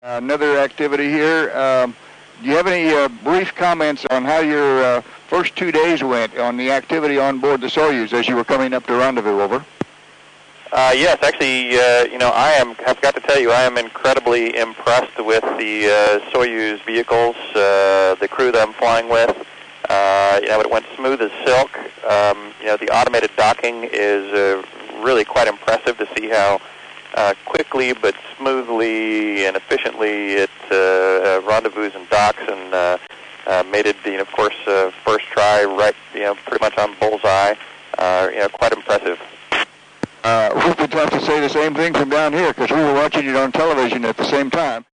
Another activity here. Do you have any brief comments on how your first 2 days went on the activity on board the Soyuz as you were coming up to rendezvous? Over. Yes, actually, have got to tell you, I am incredibly impressed with the Soyuz vehicles, the crew that I'm flying with. It went smooth as silk. The automated docking is really quite impressive to see how quickly but smoothly and efficiently it rendezvous and docks, and made it, of course, first try, right, pretty much on bullseye. Quite impressive. We would have to say the same thing from down here because we were watching it on television at the same time.